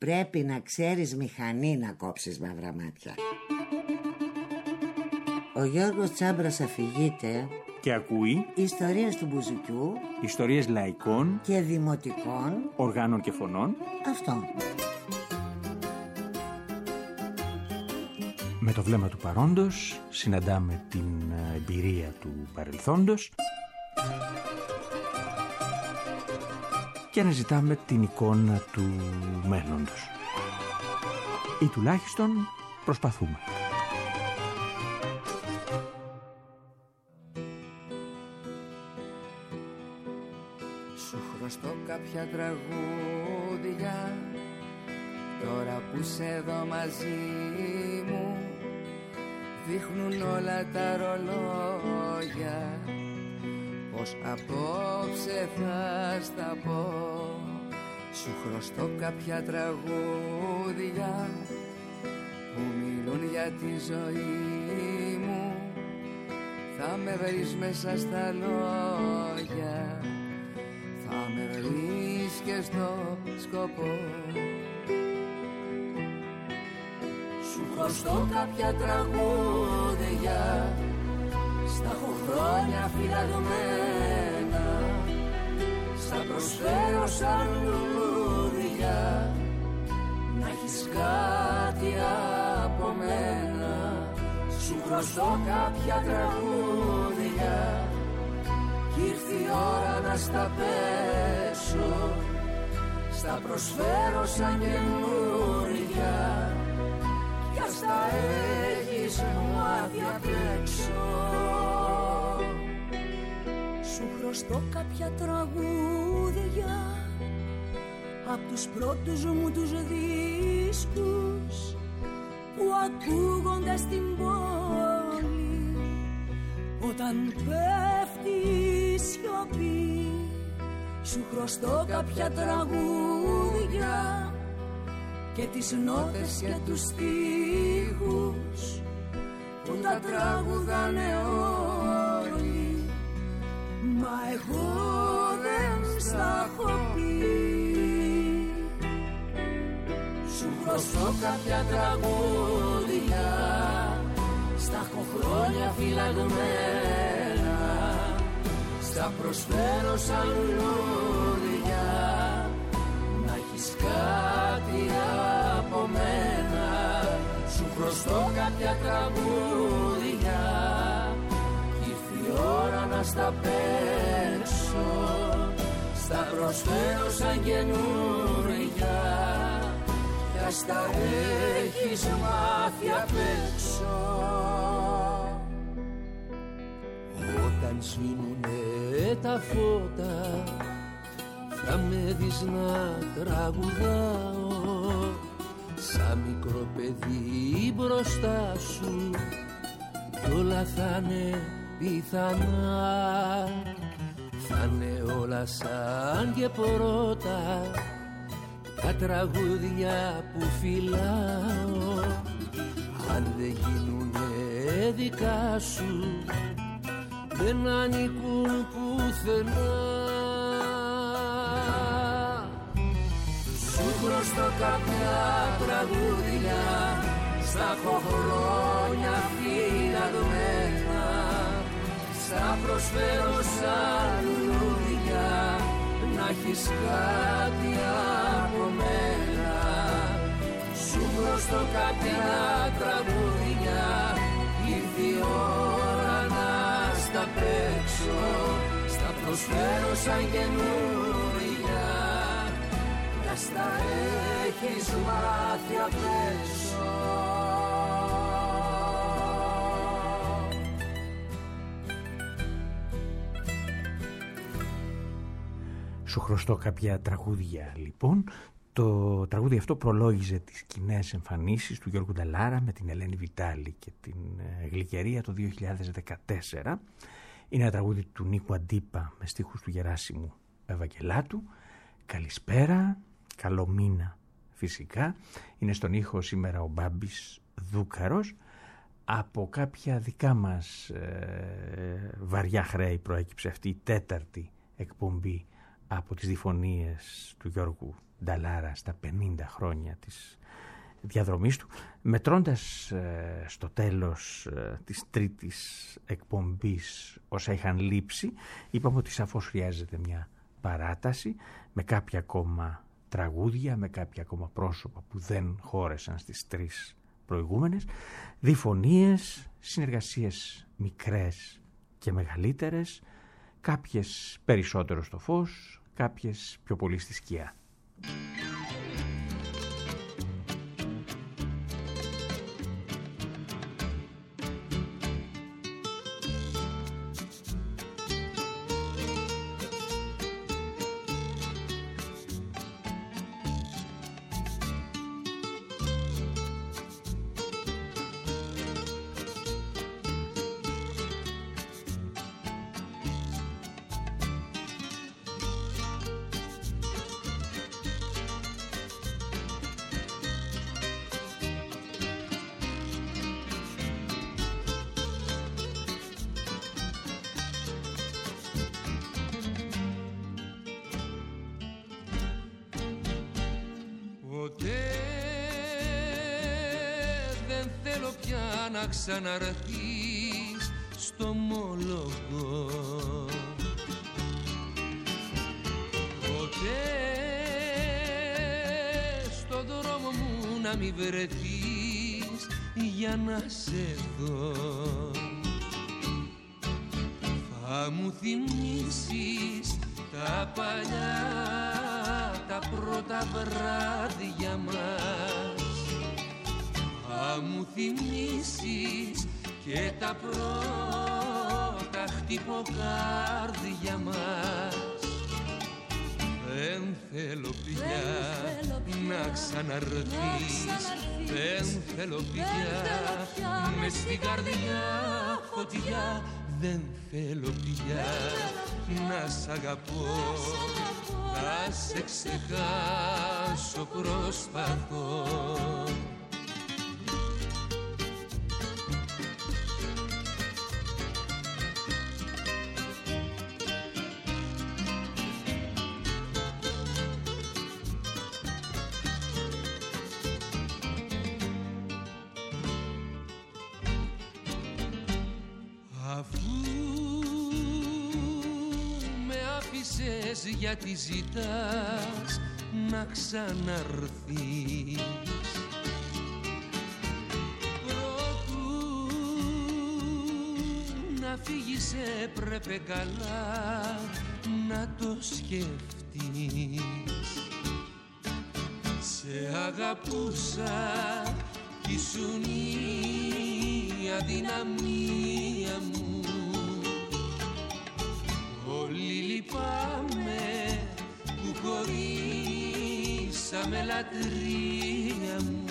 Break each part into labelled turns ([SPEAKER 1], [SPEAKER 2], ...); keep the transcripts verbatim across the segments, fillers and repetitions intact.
[SPEAKER 1] Πρέπει να ξέρεις μηχανή να κόψεις μαύρα μάτια. Ο Γιώργος Τσάμπρας αφηγείται
[SPEAKER 2] και ακούει
[SPEAKER 1] ιστορίες του μπουζουκιού,
[SPEAKER 2] ιστορίες λαϊκών
[SPEAKER 1] και δημοτικών
[SPEAKER 2] οργάνων και φωνών.
[SPEAKER 1] Αυτό.
[SPEAKER 2] Με το βλέμμα του παρόντος συναντάμε την εμπειρία του παρελθόντος και αναζητάμε την εικόνα του μέλλοντος. Ή τουλάχιστον προσπαθούμε.
[SPEAKER 3] Σου χρωστώ κάποια τραγούδια τώρα που σε εδώ μαζί μου. Δείχνουν όλα τα ρολόγια πως απόψε θα στα πω. Σου χρωστώ κάποια τραγούδια που μιλούν για τη ζωή μου. Θα με βρεις μέσα στα λόγια, θα με βρεις και στο σκοπό. Σου χρωστώ κάποια τραγούδια, στα έχω χρόνια φυλαγμένα. Στα προσφέρω σαν λουλούδια, να έχεις κάτι από μένα. Σου χρωστώ κάποια τραγούδια κι ήρθε η ώρα να στα παίξω. Στα προσφέρω σαν καινούρια κι ας τα έχεις μάθει απ' έξω.
[SPEAKER 4] Σου χρωστώ κάποια τραγούδια απ' τους πρώτους μου τους δίσκους που ακούγονται στην πόλη όταν πέφτει η σιωπή. Σου χρωστώ κάποια τραγούδια και τις νότες και τους στίχους που τα τραγουδάνε όλοι, μα εγώ δεν στα έχω πει.
[SPEAKER 3] Σου χρωστώ κάποια τραγούδια, στα έχω χρόνια φυλαγμένα. Στα προσφέρω σαν λουλούδια, να έχεις κάτι από μένα. Σου χρωστώ κάποια τραγούδια, ήρθε η ώρα να στα παίξω. Στα προσφέρω σαν καινούρια κι ας τα έχεις μάθει απ' έξω.
[SPEAKER 5] Όταν σβήνουνε τα φώτα θα με δεις να τραγουδάω σαν μικρό παιδί μπροστά σου κι όλα θα'ναι πιθανά. Θα'ναι όλα σαν και πρώτα τα τραγούδια που φυλάω. Αν δεν γίνουνε δικά σου δεν ανήκουν πουθενά.
[SPEAKER 3] Σου χρωστώ κάποια τραγούδια, στα έχω χρόνια φυλαγμένα. Στα προσφέρω σαν λουλούδια, να έχεις κάτι από μένα. Σου χρωστώ κάποια τραγούδια, ήρθε η ώρα να στα παίξω. Στα προσφέρω σαν καινούρια κι ας τα έχεις μάθει απ' έξω.
[SPEAKER 2] Σου χρωστώ κάποια τραγούδια λοιπόν. Το τραγούδι αυτό προλόγιζε τις σκηνές εμφανίσεις του Γιώργου Νταλάρα με την Ελένη Βιτάλη και την Γλυκερία το δύο χιλιάδες δεκατέσσερα. Είναι ένα τραγούδι του Νίκου Αντίπα με στίχους του Γεράσιμου Ευαγγελάτου. Καλησπέρα, καλό μήνα φυσικά. Είναι στον ήχο σήμερα ο Μπάμπης Δούκαρος. Από κάποια δικά μας ε, βαριά χρέη προέκυψε αυτή η τέταρτη εκπομπή από τις διφωνίες του Γιώργου Νταλάρα στα πενήντα χρόνια της διαδρομής του, μετρώντας ε, στο τέλος ε, της τρίτης εκπομπής όσα είχαν λείψει. Είπαμε ότι σαφώς χρειάζεται μια παράταση με κάποια ακόμα τραγούδια, με κάποια ακόμα πρόσωπα που δεν χώρεσαν στις τρεις προηγούμενες, διφωνίες, συνεργασίες μικρές και μεγαλύτερες, κάποιες περισσότερο στο φως, κάποιες πιο πολύ στη σκιά.
[SPEAKER 5] Να ξαναρθείς στο μόλογο, ποτέ στο δρόμο μου να μη βρεθείς για να σε δω. Θα μου θυμίσεις τα παλιά, τα πρώτα βράδια μας, θα μου θυμίσεις και τα πρώτα χτυποκάρδια μας. Δεν θέλω πια να ξαναρθείς, δεν θέλω πια μες στην καρδιά φωτιά, δεν θέλω πια να σ' αγαπώ, να σε ξεχάσω προσπαθώ. Γιατί ζητάς να ξαναρθείς, προτού να φύγεις έπρεπε καλά να το σκεφτείς. Σε αγαπούσα κι ήσουν η αδυναμία μου, όλοι λυπάμαι που χωρίσαμε λατρεία μου.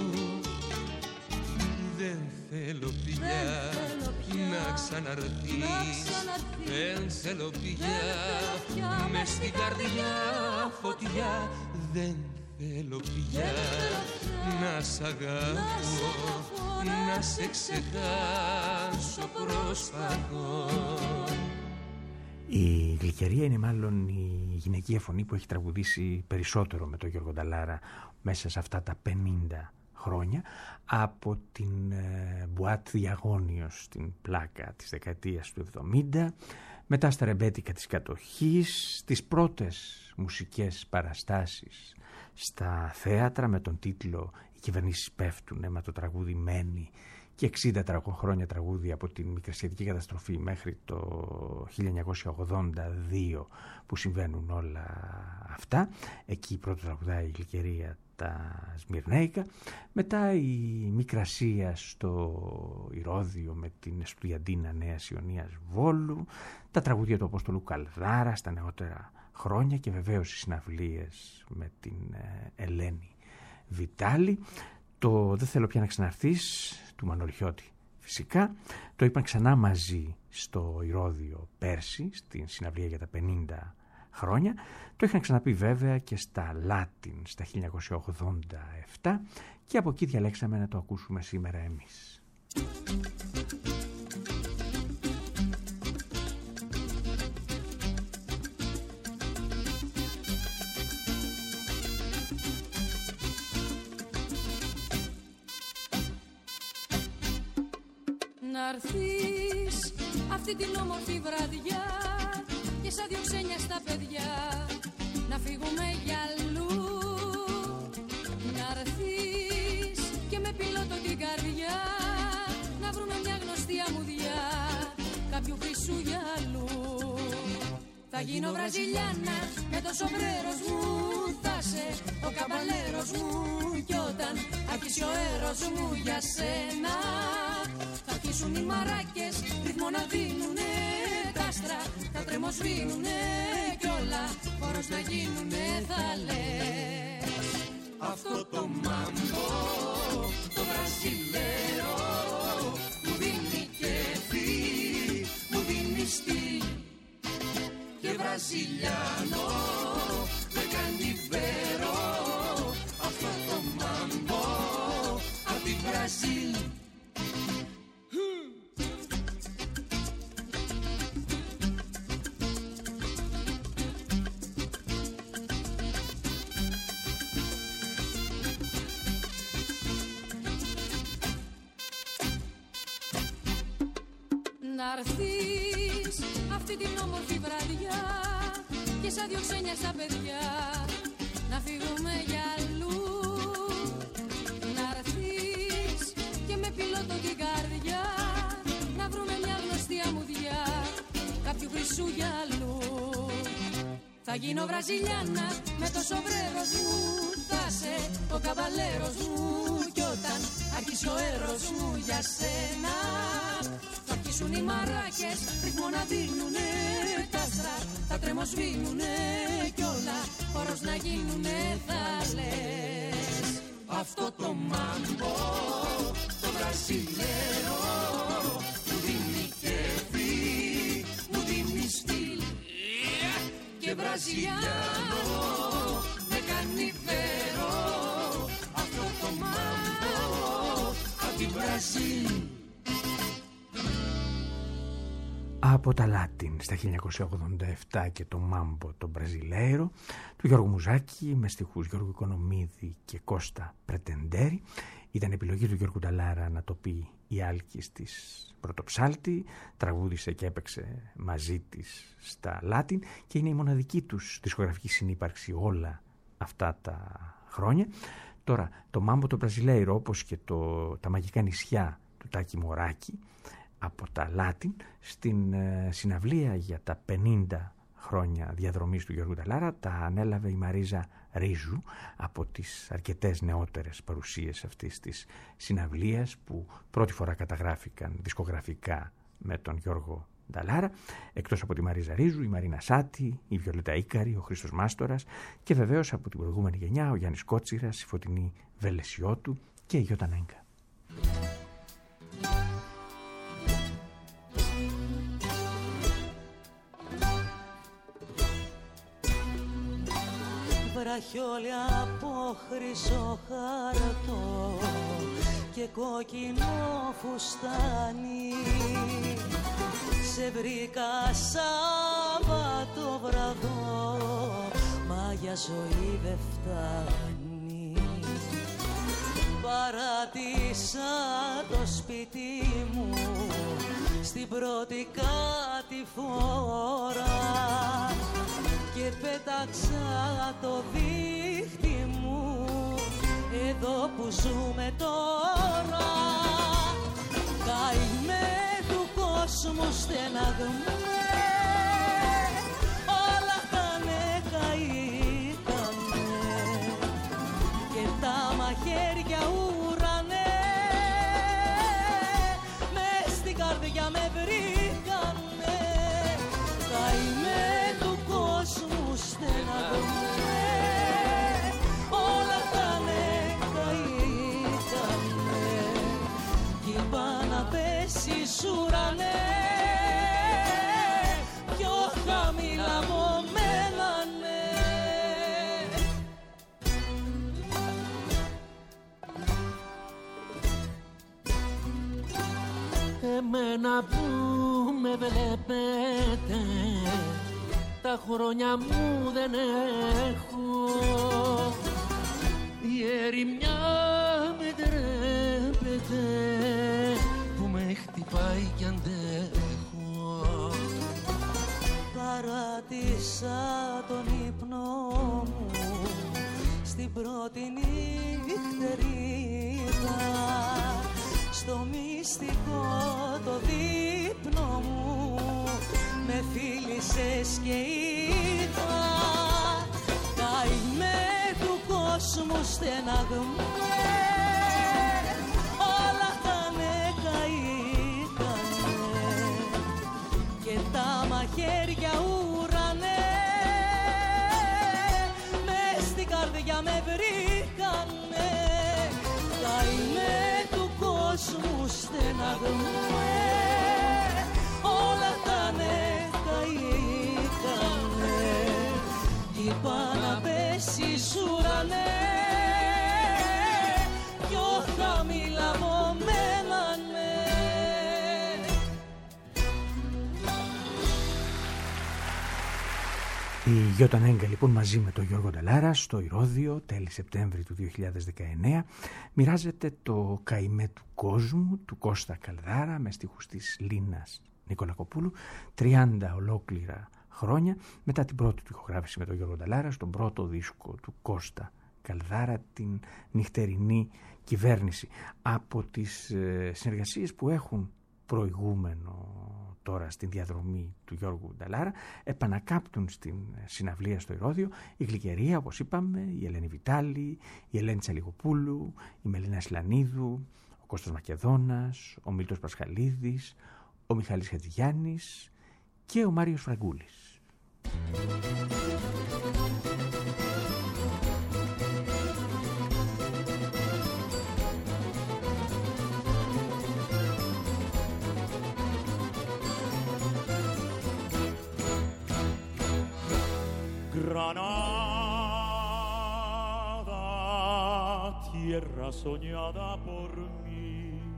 [SPEAKER 5] Δεν θέλω πια να ξαναρθείς, δεν θέλω πια μες στην καρδιά φωτιά, δεν θέλω πια να σ' αγαπώ, να σε ξεχάσω προσπαθώ.
[SPEAKER 2] Η Γλυκερία είναι μάλλον η γυναικεία φωνή που έχει τραγουδήσει περισσότερο με τον Γιώργο Νταλάρα μέσα σε αυτά τα πενήντα χρόνια, από την ε, Μπουάτ Διαγώνιος στην Πλάκα της δεκαετίας του εβδομήντα, μετά στα ρεμπέτικα της κατοχής, τις πρώτες μουσικές παραστάσεις στα θέατρα με τον τίτλο «Οι κυβερνήσεις πέφτουνε», με το τραγούδι «Μένει», και εξήντα χρόνια τραγούδια από την Μικρασιατική καταστροφή μέχρι το χίλια εννιακόσια ογδόντα δύο που συμβαίνουν όλα αυτά. Εκεί πρώτο τραγουδάει η Γλυκερία τα Σμυρνέικα, μετά η Μικρασία στο Ηρώδειο με την Εστουδιαντίνα Νέας Ιωνίας Βόλου, τα τραγούδια του Απόστολου Καλδάρα στα νεότερα χρόνια και βεβαίως οι συναυλίες με την Ελένη Βιτάλη. Το «Δεν θέλω πια να ξαναρθείς» του Μανολιώτη φυσικά, το είπαν ξανά μαζί στο Ηρώδειο πέρσι στην συναυλία για τα πενήντα χρόνια. Το είχαν ξαναπεί βέβαια και στα Λάτιν στα χίλια εννιακόσια ογδόντα επτά και από εκεί διαλέξαμε να το ακούσουμε σήμερα εμείς.
[SPEAKER 4] Να'ρθείς αυτή την όμορφη βραδιά και σαν δυο ξένια στα παιδιά να φύγουμε για αλλού. Να'ρθείς και με πιλότο την καρδιά να βρούμε μια γνωστή αμμουδιά κάποιου χρυσού γυαλού. Θα γίνω Βραζιλιάνα με το σομπρέρος μου, θα σε ο καμπαλέρος μου κι όταν αρχίσει ο έρος μου για σένα θα αρχίσουν οι μαράκες ρυθμό να δίνουνε τα άστρα, θα τρεμοσβήνουνε κι όλα χώρος να γίνουνε θα λες.
[SPEAKER 3] Αυτό το μάμπο, το βραζιλέρο μου δίνει κέφι, μου δίνει στυλ και βραζιλιάνο με κάνει βέρο. Αυτό το μάμπο απ' τη Βραζίλ.
[SPEAKER 4] Να'ρθείς αυτή την όμορφη βραδιά και σαν δυο ξένια στα παιδιά να φύγουμε για αλλού. Να'ρθείς και με πιλότο την καρδιά να βρούμε μια γνωστή αμμουδιά κάποιου χρυσού γυαλού. Θα γίνω Βραζιλιάνα με το σομπρέρος μου, θα σε ο καβαλέρος μου κι όταν αρχίσει ο έρος μου για σένα θα αρχίσουν οι μαράκες ρυθμό να δίνουνε τα άστρα, θα τρεμοσβήνουνε κι όλα χώρος να γίνουνε θα λες.
[SPEAKER 3] Αυτό το μάμπο, το βραζιλέρο μου δίνει κέφι, μου δίνει στυλ και βραζιλιάνο με κάνει βέρο. Αυτό το μάμπο απ' τη Βραζίλ.
[SPEAKER 2] Από τα Λάτιν στα χίλια εννιακόσια ογδόντα επτά και το Μάμπο το Μπραζιλέιρο του Γιώργου Μουζάκη με στιχούς Γιώργου Οικονομίδη και Κώστα Πρετεντέρη. Ήταν επιλογή του Γιώργου Νταλάρα να το πει η Άλκης της Πρωτοψάλτη, τραγούδισε και έπαιξε μαζί της στα Λάτιν και είναι η μοναδική τους δισκογραφική συνύπαρξη όλα αυτά τα χρόνια. Τώρα το Μάμπο το Μπραζιλέιρο όπως και το, τα μαγικά νησιά του Τάκη Μωράκη από τα Λάτιν στην ε, συναυλία για τα πενήντα χρόνια διαδρομής του Γιώργου Νταλάρα τα ανέλαβε η Μαρίζα Ρίζου από τις αρκετές νεότερες παρουσίες αυτής της συναυλίας που πρώτη φορά καταγράφηκαν δισκογραφικά με τον Γιώργο Νταλάρα. Εκτός από τη Μαρίζα Ρίζου, η Μαρίνα Σάτη, η Βιολέτα Ίκαρη, ο Χρήστος Μάστορας και βεβαίως από την προηγούμενη γενιά ο Γιάννης Κότσιρας, η Φωτεινή Βελεσιώτου και η Γιώτα Νέγκα.
[SPEAKER 6] Βραχιόλι από χρυσό χαρτό και κόκκινο φουστάνι σε βρήκα Σάββατο βραδό μα για ζωή δεν φτάνει. Παράτησα το σπίτι μου στην πρώτη κατηφόρα και πέταξα το δίχτυ μου εδώ που ζούμε τώρα. Καημέ του κόσμου στεναγμέ, όλα χανε καήκανε και τα μαχαίρια ουρανέ μες στην καρδιά με βρήκανε. Καημέ κόσμου στεναγμέ, όλα χανε καήκανε κι είπα να πέσεις ουρανέ πιο χαμηλά μου μένανε.
[SPEAKER 5] Εμένα που με βλέπετε τα χρόνια μου δεν έχω, η ερημιά με τρέπεται που με χτυπά πάει κι αντέχω.
[SPEAKER 6] Παράτησα τον ύπνο μου στην πρώτη νυχτερίδα, στο μυστικό το δείπνο μου με φίλησες και είδα καημέ του κόσμου στεναγμέ, όλα τα με καήκανε και τα μαχαίρια ουρανέ μες στην καρδιά με βρήκανε, καημέ του κόσμου στεναγμέ, όλα τα ναι καήκανε, είπα να πέσεις ουρανέ, πιο χαμηλά από μένα ναι.
[SPEAKER 2] Η Γιώτα Νέγκα λοιπόν μαζί με τον Γιώργο Νταλάρα στο Ηρώδειο τέλη Σεπτέμβρη του δύο χιλιάδες δεκαεννέα μοιράζεται το καημέ του κόσμου του Κώστα Καλδάρα με στίχους της Λίνας Νικολακοπούλου τριάντα ολόκληρα χρόνια μετά την πρώτη του ηχογράφηση με τον Γιώργο Νταλάρα στον πρώτο δίσκο του Κώστα Καλδάρα, την νυχτερινή κυβέρνηση. Από τις ε, συνεργασίες που έχουν προηγούμενο τώρα στην διαδρομή του Γιώργου Νταλάρα επανακάπτουν στην συναυλία στο Ηρώδειο η Γλυκερία, όπως είπαμε, η Ελένη Βιτάλη, η Ελένη Τσαλιγοπούλου, η Μελίνα Σλανίδου, ο Κώστας Μακεδόνας, ο Μίλτος Πασχαλίδης, ο Μιχάλης Χατζηγιάννης και ο Μάριος Φραγκούλης.
[SPEAKER 7] Granada, tierra soñada por mí,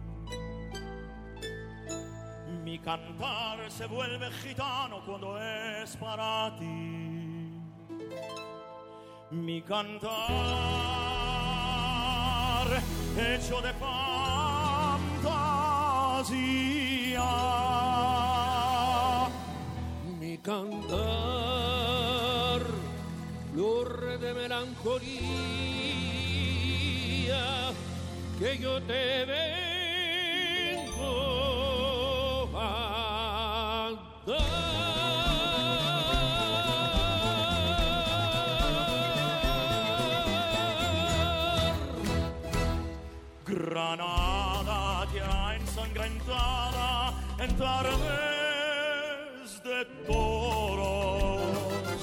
[SPEAKER 7] mi cantar se vuelve gitano cuando es para ti, mi cantar hecho de fantasía,
[SPEAKER 5] mi cantar flor de melancolía que yo te vengo a dar.
[SPEAKER 7] Granada, tierra ensangrentada en tardes de toros,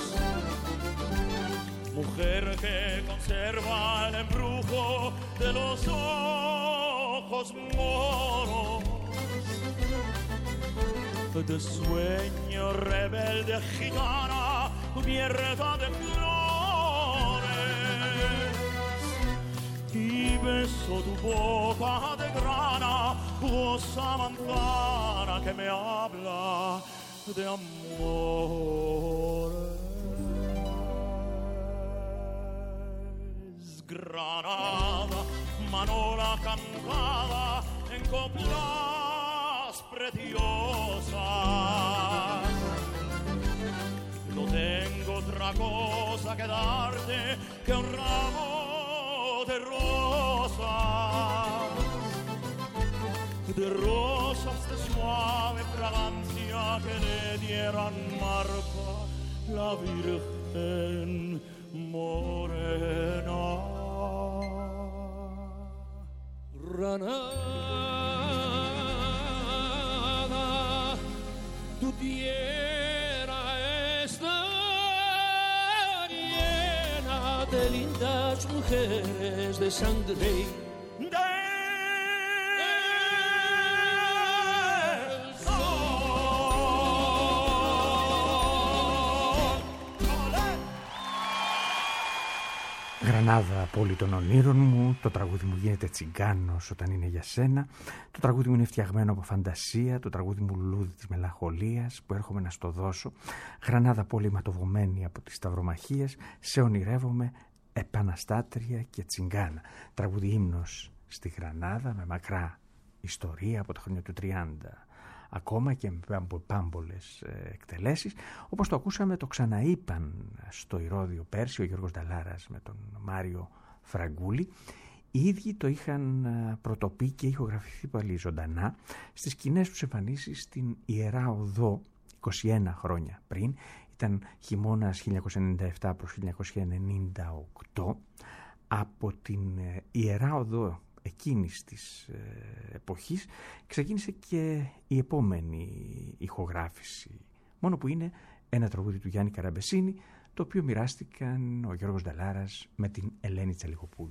[SPEAKER 7] mujer que conserva el embrujo de los ojos moros, de sueño rebelde gitana cubierta de flores, y beso tu boca de grana, rosa manzana que me habla de amor. Granada, manola cantada en coplas preciosas. No tengo otra cosa que darte que un ramo de rosas, de rosas de suave fragancia que le dieran marca la Virgen morena.
[SPEAKER 5] Granada, tu tierra está llena de lindas mujeres de sangre
[SPEAKER 7] De
[SPEAKER 2] Γρανάδα, πόλη των ονείρων μου, το τραγούδι μου γίνεται τσιγκάνος όταν είναι για σένα, το τραγούδι μου είναι φτιαγμένο από φαντασία, το τραγούδι μου λουλούδι της μελαγχολίας που έρχομαι να στο δώσω, Γρανάδα, πόλη ματοβωμένη από τις σταυρομαχίες, σε ονειρεύομαι επαναστάτρια και τσιγκάνα. Τραγούδι ύμνος στη Γρανάδα με μακρά ιστορία από τα χρόνια του τριάντα ακόμα και με πάμπολες εκτελέσεις. Όπως το ακούσαμε, το ξαναείπαν στο Ηρώδειο πέρσι ο Γιώργος Νταλάρας με τον Μάριο Φραγκούλη. Οι ίδιοι το είχαν πρωτοπεί και ηχογραφηθεί πάλι ζωντανά στις κοινές τους εμφανίσεις στην Ιερά Οδό είκοσι ένα χρόνια πριν. Ήταν χειμώνας χίλια εννιακόσια ενενήντα επτά προς χίλια εννιακόσια ενενήντα οκτώ. Από την Ιερά Οδό εκείνης της εποχής ξεκίνησε και η επόμενη ηχογράφηση, μόνο που είναι ένα τραγούδι του Γιάννη Καραμπεσίνη, το οποίο μοιράστηκαν ο Γιώργος Νταλάρας με την Ελένη Τσαλικοπούλου.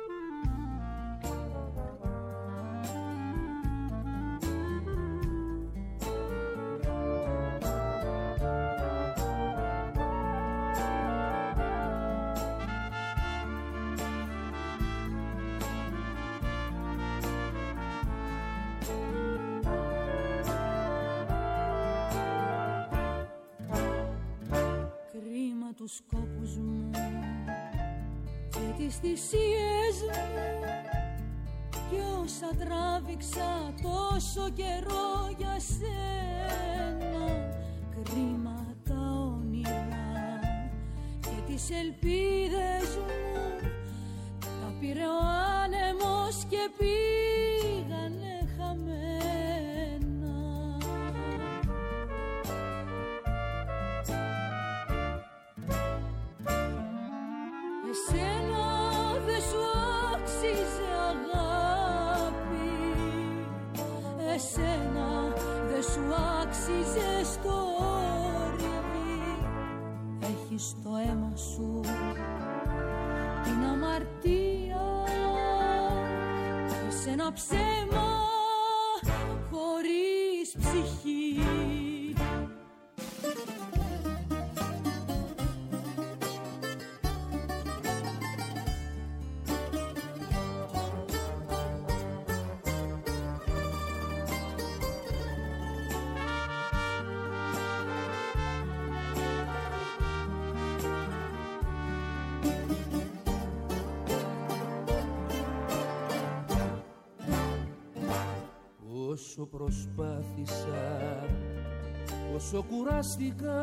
[SPEAKER 4] Τους κόπους μου και τις θυσίες μου κι όσα τράβηξα τόσο καιρό για σένα. Κρίμα τα όνειρα και τις ελπίδες μου, τα πήρε ο άνεμος και πήγανε χαμένα. Εσένα δεν σου άξιζε αγάπη, εσένα δεν σου άξιζε στοργή. Έχεις το αίμα σου την αμαρτία και σε ένα ψέμα χωρίς ψυχή.
[SPEAKER 5] Όσο προσπάθησα, όσο κουράστηκα,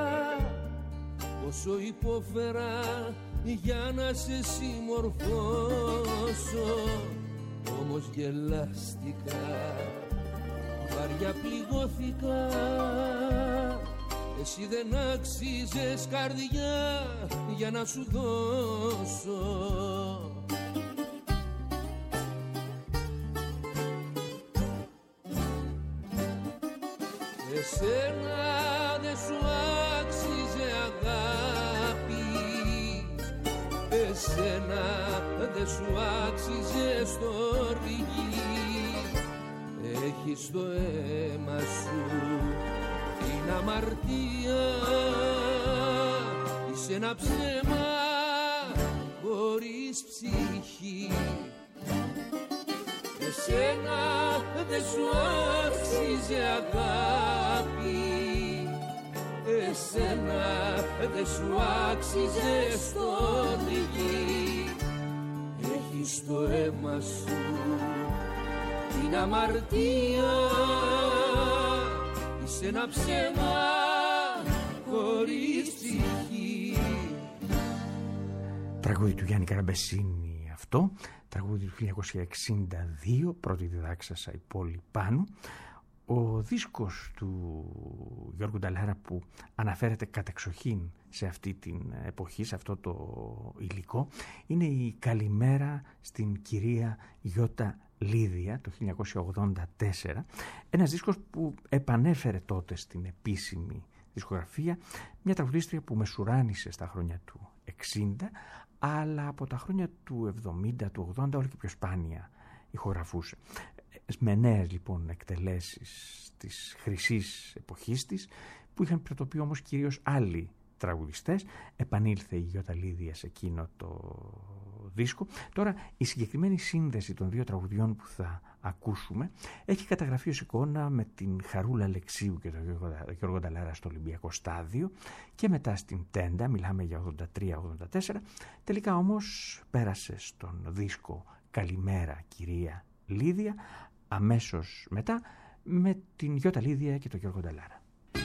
[SPEAKER 5] όσο υπόφερα για να σε συμμορφώσω, όμως γελάστηκα, βαριά πληγώθηκα. Εσύ δεν άξιζες καρδιά για να σου δώσω. Εσένα δεν σου άξιζε αγάπη, εσένα δεν σου άξιζε στοργή. Έχεις το αίμα σου την αμαρτία, είσαι ένα ψέμα χωρίς ψυχή. Εσένα δεν σου άξιζε αγάπη, εσένα δεν σου άξιζε στοργή. Έχεις το αίμα σου την αμαρτία, είσαι ένα ψέμα χωρίς ψυχή.
[SPEAKER 2] Τραγούδι του Γιάννη Καραμπεσίνη αυτό, τραγούδι του χίλια εννιακόσια εξήντα δύο, πρώτη διδάξασα η πόλη Πάνου. Ο δίσκος του Γιώργου Νταλάρα που αναφέρεται κατεξοχήν σε αυτή την εποχή, σε αυτό το υλικό, είναι η «Καλημέρα στην κυρία Γιώτα Λίδια» το χίλια εννιακόσια ογδόντα τέσσερα, ένας δίσκος που επανέφερε τότε στην επίσημη δισκογραφία μια τραγουδίστρια που μεσουράνησε στα χρόνια του εξήντα, αλλά από τα χρόνια του εβδομήντα, του ογδόντα όλο και πιο σπάνια ηχογραφούσε. Με νέες λοιπόν εκτελέσεις της χρυσής εποχής της, που είχαν πρωτοποιεί όμως κυρίως άλλοι τραγουδιστές, επανήλθε η Γιώτα Λίδια σε εκείνο το δίσκο. Τώρα η συγκεκριμένη σύνδεση των δύο τραγουδιών που θα ακούσουμε έχει καταγραφεί ως εικόνα με την Χαρούλα Αλεξίου και τον Γιώργο Νταλάρα στο Ολυμπιακό Στάδιο και μετά στην Τέντα, μιλάμε για ογδόντα τρία ογδόντα τέσσερα. Τελικά όμως πέρασε στον δίσκο «Καλημέρα κυρία Λίδια», αμέσως μετά με την Γιώτα Λίδια και τον Γιώργο Νταλάρα.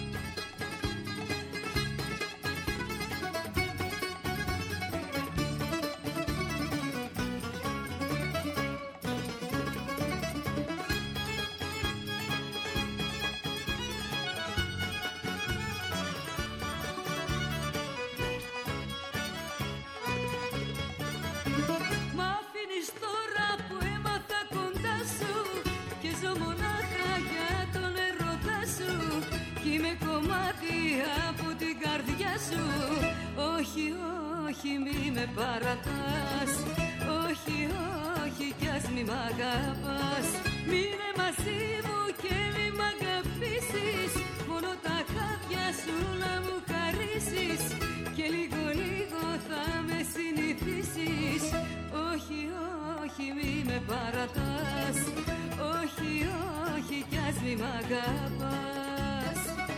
[SPEAKER 6] Όχι, όχι, μη με παρατάς. Όχι, όχι, κι ας μη μ' αγαπάς. Μείνε μαζί μου και μη μ' αγαπήσεις. Μόνο τα χάδια σου να μου χαρίσεις. Και λίγο λίγο θα με συνηθίσεις. Όχι, όχι, μη με παρατάς. Όχι, όχι, κι ας μη μ' αγαπάς.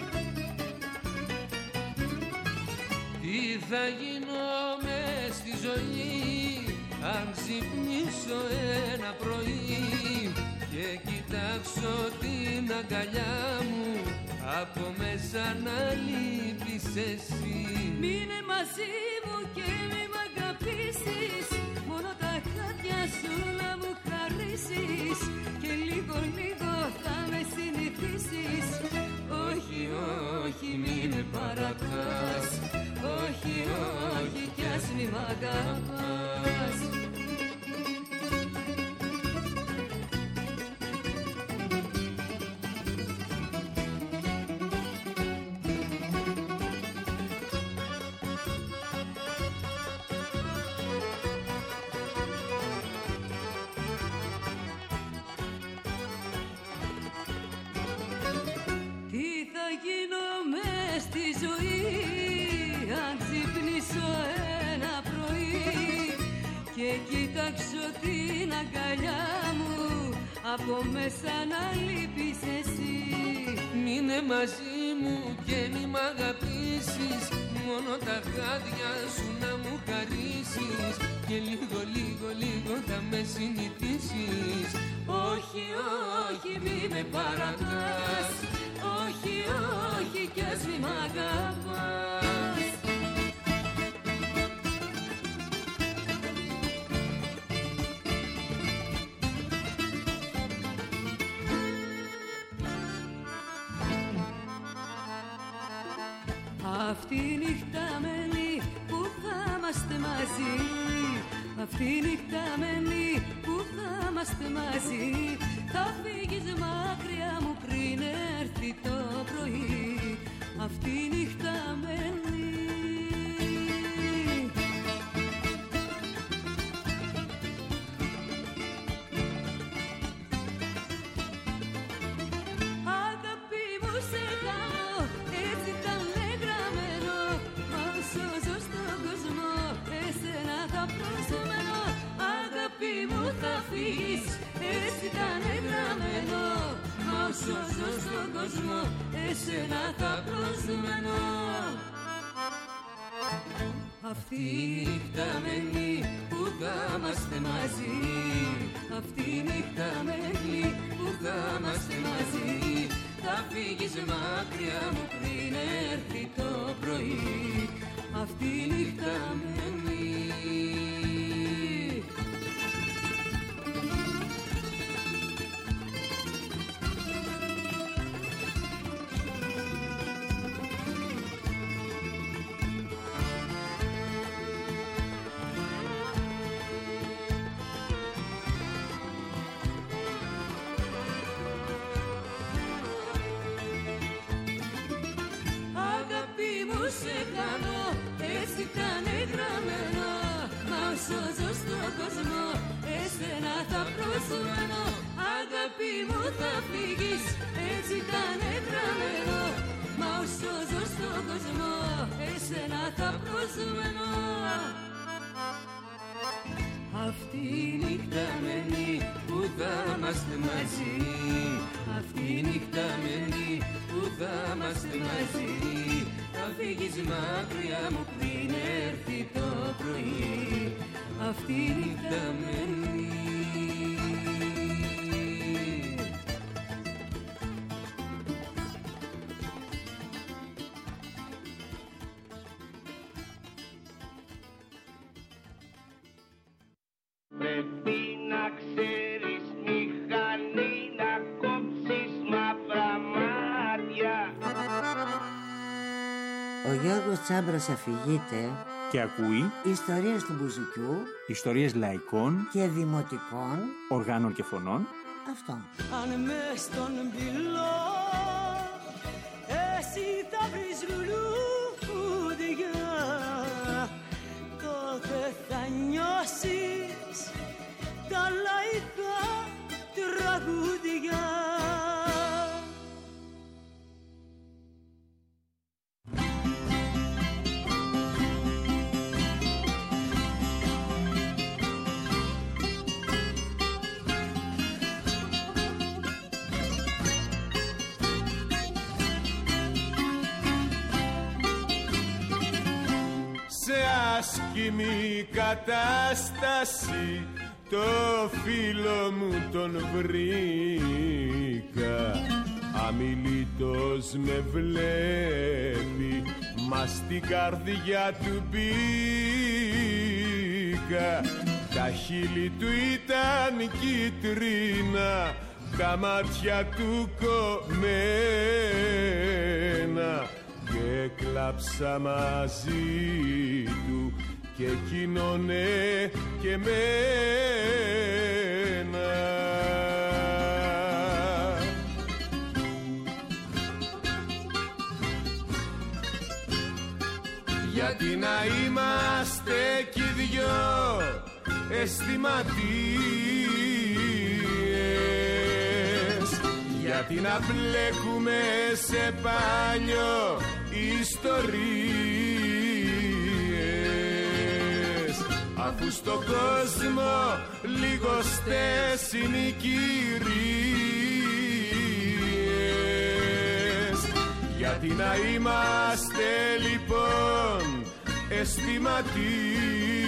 [SPEAKER 5] Τι θα γίνω μες στη ζωή αν ξυπνήσω ένα πρωί και κοιτάξω την αγκαλιά μου από μέσα να λείπεις εσύ.
[SPEAKER 6] Μείνε μαζί μου και μη μ' αγαπήσεις. Μόνο τα χάδια σου να μου χαρίσεις. Και λίγο λίγο θα με συνηθίσεις. Όχι, όχι, μη με παρατάς. Όχι, όχι, κι ας μη μ' αγαπάς. Τι θα γίνω μες στη ζωή αν ξυπνήσω ένα πρωί και κοιτάξω την αγκαλιά μου από μέσα να λείπεις εσύ.
[SPEAKER 5] Μείνε μαζί μου και μη μ' αγαπήσεις. Μόνο τα χάδια σου να μου χαρίσεις. Και λίγο λίγο λίγο θα με συνηθίσεις.
[SPEAKER 6] Όχι, όχι, μη με παρατάς. Όχι, όχι, κι ας μη μ' αγαπάς. Αυτή η νύχτα μένει που θα είμαστε μαζί. Αυτή η νύχτα μένει που θα είμαστε μαζί. Θα φύγεις μακριά μου πριν έρθει το πρωί. Αυτή η νύχτα μένει. Αγάπη μου σε κάνω, έτσι ήταν γραμμένο. Μα όσο ζω στον κόσμο, εσένα θα προσμένω. Αγάπη μου θα φύγεις, έτσι ήταν γραμμένο. Μα όσο ζω στον κόσμο, εσένα θα προσμένω. Αυτή η νύχτα μένει που θα είμαστε μαζί. Αυτή η νύχτα μένει που θα είμαστε μαζί. Θα φύγεις μακριά μου πριν έρθει το πρωί. Αυτή η νύχτα μένει. Σε κάνω, έτσι ήταν γραμμένο. Μα όσο ζω στον κόσμο, εσένα θα προσμένω. Αγάπη μου θα φύγεις, έτσι ήταν γραμμένο. Μα όσο ζω στον κόσμο, εσένα θα προσμένω. Αυτή η νύχτα μένει που θα είμαστε μαζί. Αυτή η νύχτα μένει που θα είμαστε μαζί. Θα φύγεις μακριά μου πριν έρθει το πρωί. Αυτή η νύχτα μένει.
[SPEAKER 8] πρέπει να ξέρεις μηχανή να κόψεις μαύρα μάτια.
[SPEAKER 1] Ο Γιώργος Τσάμπρας αφηγείται
[SPEAKER 2] και ακούει
[SPEAKER 1] ιστορίες του μπουζουκιού,
[SPEAKER 2] ιστορίες λαϊκών
[SPEAKER 1] και δημοτικών
[SPEAKER 2] οργάνων και φωνών.
[SPEAKER 1] Αυτό.
[SPEAKER 9] Αν μες στον πυλό εσύ θα βρεις λουλούδια, τότε θα νιώσεις τα λαϊκά τραγούδια.
[SPEAKER 10] Άσχημη κατάσταση το φίλο μου τον βρήκα, αμιλήτως με βλέπει, μα στην καρδιά του μπήκα. Τα χείλη του ήταν κίτρινα, τα μάτια του κομμένα, και κλάψα μαζί του και εκείνονε και μένα. Γιατί να είμαστε κι οι δυο αισθηματίες, γιατί να μπλέκουμε σε πάνιο ιστορίες, αφού στον κόσμο λιγοστές είναι οι κυρίες. Γιατί να είμαστε λοιπόν αισθηματίες.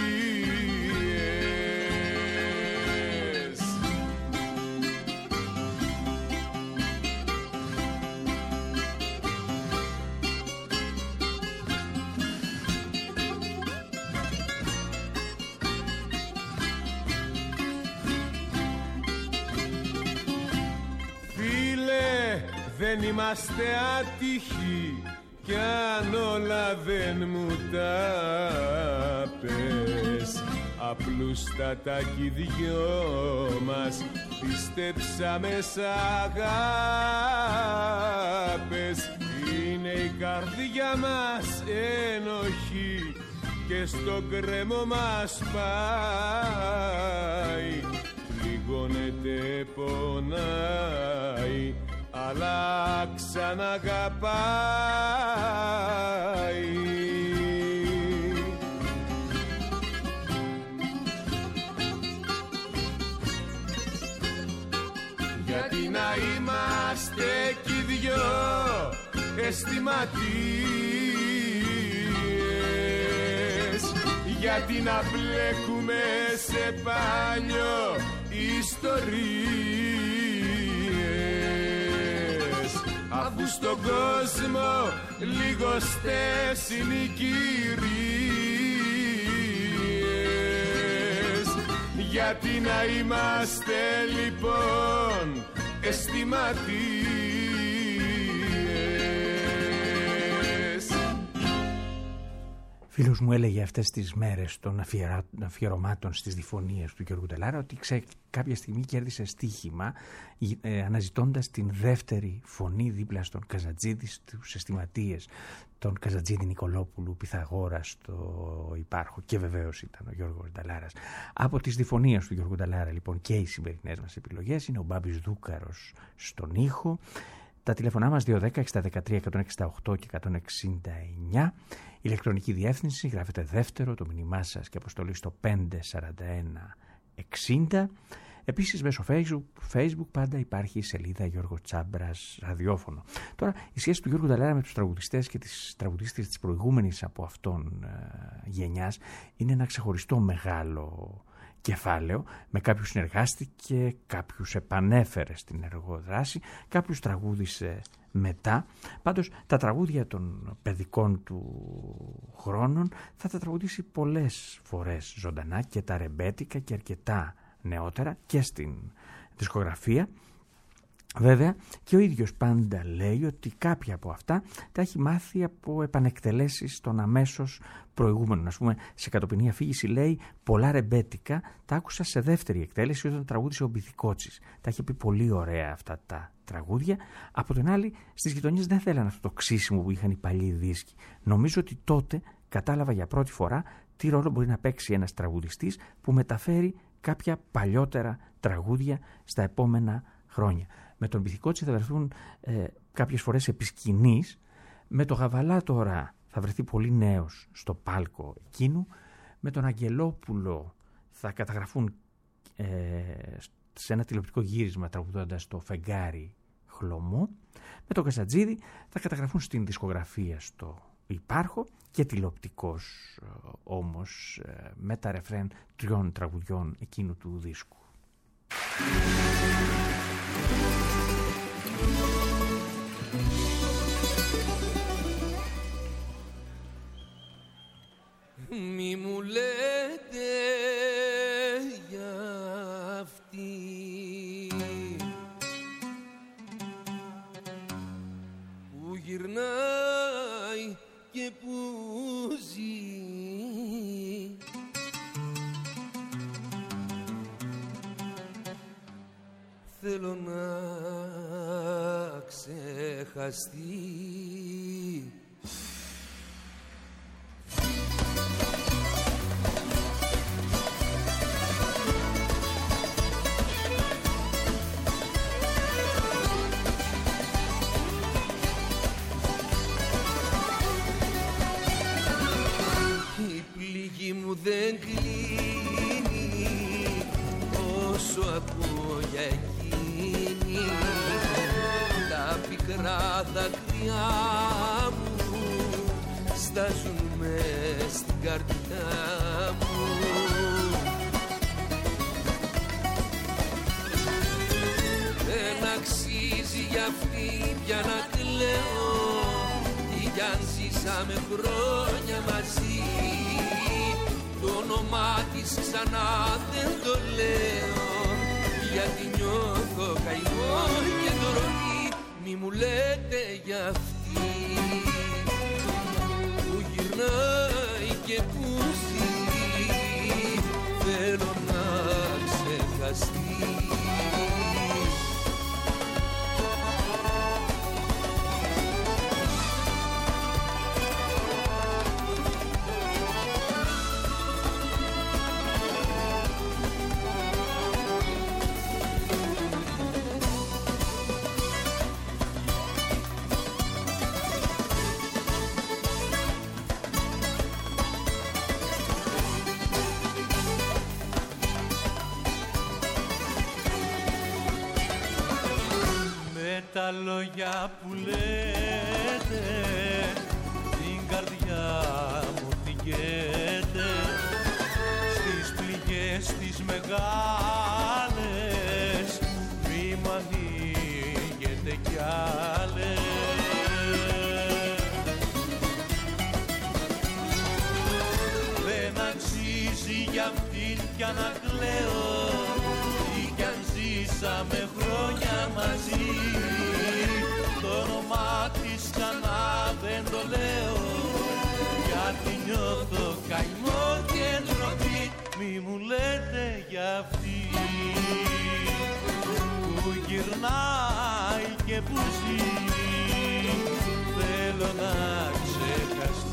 [SPEAKER 10] Δεν είμαστε άτυχοι κι αν όλα δεν μου τα πες, απλούστατα κι οι δυο μας πίστεψαμε σ' αγάπες. Είναι η καρδιά μας ένοχη και στο κρέμο μας πάει, πληγώνεται, πονάει, αλλά ξαναγαπάει. Γιατί να είμαστε κι οι δυο αισθηματίες, γιατί να μπλέκουμε σε πάνιο ιστορίες, αφού στον κόσμο λιγοστές είναι οι κυρίες. Γιατί να είμαστε λοιπόν αισθηματίες.
[SPEAKER 2] Φίλος μου έλεγε αυτές τις μέρες των αφιερωμάτων στις διφωνίες του Γιώργου Νταλάρα ότι ξέ, κάποια στιγμή κέρδισε στοίχημα ε, αναζητώντας την δεύτερη φωνή δίπλα στον Καζατζίδη, στους αισθηματίες, τον Καζατζίδη Νικολόπουλου, Πυθαγόρα στο Υπάρχο, και βεβαίως ήταν ο Γιώργος Νταλάρας. Από τις διφωνίες του Γιώργου Νταλάρα λοιπόν και οι σημερινές μας επιλογές είναι ο Μπάμπης Δούκαρος στον ήχο. Τα τηλεφωνά μας δύο ένα μηδέν έξι τρία ένα έξι οκτώ και εκατόν εξήντα εννιά. Ηλεκτρονική διεύθυνση, γράφετε δεύτερο το μήνυμά σας και αποστολή στο πέντε σαράντα ένα εξήντα. Επίσης μέσω Facebook, Facebook πάντα υπάρχει η σελίδα Γιώργο Τσάμπρας ραδιόφωνο. Τώρα η σχέση του Γιώργου Νταλάρα με τους τραγουδιστές και τις τραγουδίστες της προηγούμενης από αυτόν ε, γενιάς είναι ένα ξεχωριστό μεγάλο κεφάλαιο, με κάποιους συνεργάστηκε, κάποιους επανέφερε στην εργοδράση, κάποιους τραγούδισε μετά. Πάντως τα τραγούδια των παιδικών του χρόνων θα τα τραγουδήσει πολλές φορές ζωντανά, και τα ρεμπέτικα και αρκετά νεότερα και στην δισκογραφία. Βέβαια, και ο ίδιος πάντα λέει ότι κάποια από αυτά τα έχει μάθει από επανεκτελέσεις των αμέσως προηγούμενων. Ας πούμε, σε Κατοπινή Αφήγηση λέει πολλά ρεμπέτικα τα άκουσα σε δεύτερη εκτέλεση όταν τραγούδισε ο Μπιθικότσης. Τα είχε πει πολύ ωραία αυτά τα τραγούδια. Από την άλλη, στις γειτονιές δεν θέλανε αυτό το ξύσιμο που είχαν οι παλιοί δίσκοι. Νομίζω ότι τότε κατάλαβα για πρώτη φορά τι ρόλο μπορεί να παίξει ένας τραγουδιστής που μεταφέρει κάποια παλιότερα τραγούδια στα επόμενα χρόνια. Με τον Μπιθικότση θα βρεθούν ε, κάποιες φορές επί σκηνής. Με το Γαβαλά τώρα θα βρεθεί πολύ νέος στο πάλκο εκείνου. Με τον Αγγελόπουλο θα καταγραφούν ε, σε ένα τηλεοπτικό γύρισμα τραγουδώντας το Φεγγάρι Χλωμό. Με τον Καζατζίδη θα καταγραφούν στην δισκογραφία στο Υπάρχω και τηλεοπτικός ε, όμως ε, με τα ρεφρέν τριών τραγουδιών εκείνου του δίσκου.
[SPEAKER 5] Μη μου λέτε για αυτή που γυρνάει και που ζει, θέλω να ξεχαστεί. Δεν κλείνει όσο ακούω για εκείνη, τα πικρά δάκρυα μου στάζουν μες στην καρδιά μου. Δεν αξίζει για αυτή πια να κλαίω, ή κι αν ζήσαμε χρόνια μαζί. Το όνομά της ξανά δεν το λέω, γιατί νιώθω καημό και ντροπή. Μη μου λέτε για αυτή που γυρνάει και που ζει, θέλω να ξεχαστεί.
[SPEAKER 11] Τα λόγια που λέτε την καρδιά μου θυγέτε, στις πληγές τις μεγάλες μη μ' ανοίγετε κι άλλες. Δεν αξίζει για αυτήν πια να κλαίω, ή κι αν ζήσαμε χρόνια μαζί. Το όνομά της ξανά δεν το λέω, γιατί νιώθω καημό και ντροπή. Μη μου λέτε για αυτή που γυρνάει και που ζει, θέλω να ξεχαστεί.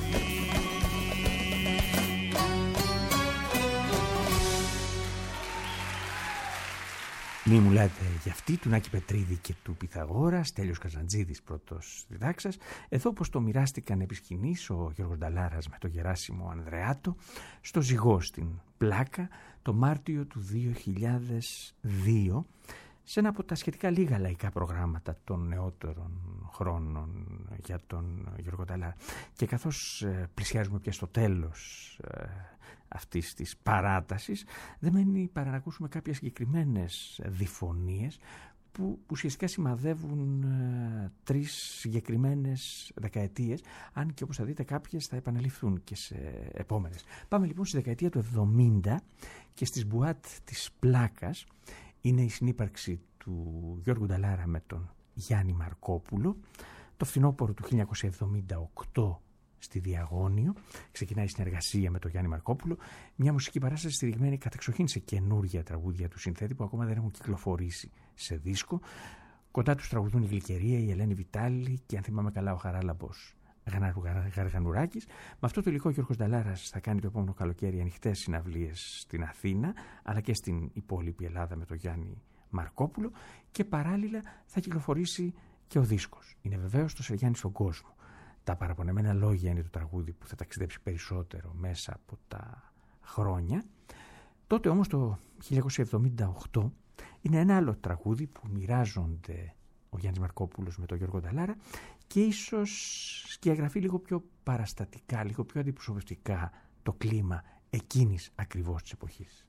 [SPEAKER 2] Μη μου λέτε για αυτή, του Νάκη Πετρίδη και του Πυθαγόρα, Στέλιος Καζαντζίδης πρώτος διδάξας. Εδώ όπως το μοιράστηκαν επί σκηνής ο Γιώργος Νταλάρας με τον Γεράσιμο Ανδρεάτο στο Ζυγό στην Πλάκα το Μάρτιο του δύο χιλιάδες δύο, σε ένα από τα σχετικά λίγα λαϊκά προγράμματα των νεότερων χρόνων για τον Γιώργο Νταλάρα. Και καθώς πλησιάζουμε πια στο τέλος αυτής της παράτασης, δεν μένει παρά να ακούσουμε κάποιες συγκεκριμένες διφωνίες που ουσιαστικά σημαδεύουν ε, τρεις συγκεκριμένες δεκαετίες, αν και όπως θα δείτε κάποιες θα επαναληφθούν και σε επόμενες. Πάμε λοιπόν στη δεκαετία του εβδομήντα και στις μπουάτ της Πλάκας. Είναι η συνύπαρξη του Γιώργου Νταλάρα με τον Γιάννη Μαρκόπουλο. Το φθινόπωρο του χίλια εννιακόσια εβδομήντα οκτώ στη Διαγώνιο ξεκινάει η συνεργασία με τον Γιάννη Μαρκόπουλο, μια μουσική παράσταση στηριγμένη κατεξοχήν σε καινούργια τραγούδια του συνθέτη που ακόμα δεν έχουν κυκλοφορήσει σε δίσκο. Κοντά τους τραγουδούν η Γλυκερία, η Ελένη Βιτάλη και, αν θυμάμαι καλά, ο Χαράλαμπος Γαργανουράκης. Με αυτό το υλικό ο Γιώργος Νταλάρας θα κάνει το επόμενο καλοκαίρι ανοιχτές συναυλίες στην Αθήνα αλλά και στην υπόλοιπη Ελλάδα με τον Γιάννη Μαρκόπουλο, και παράλληλα θα κυκλοφορήσει και ο δίσκος. Είναι βεβαίως το Σεργιάννη στον κόσμο. Τα παραπονεμένα λόγια είναι το τραγούδι που θα ταξιδέψει περισσότερο μέσα από τα χρόνια. Τότε όμως το χίλια εννιακόσια εβδομήντα οκτώ είναι ένα άλλο τραγούδι που μοιράζονται ο Γιάννης Μαρκόπουλος με τον Γιώργο Νταλάρα και ίσως σκιαγραφεί λίγο πιο παραστατικά, λίγο πιο αντιπροσωπευτικά το κλίμα εκείνης ακριβώς της εποχής.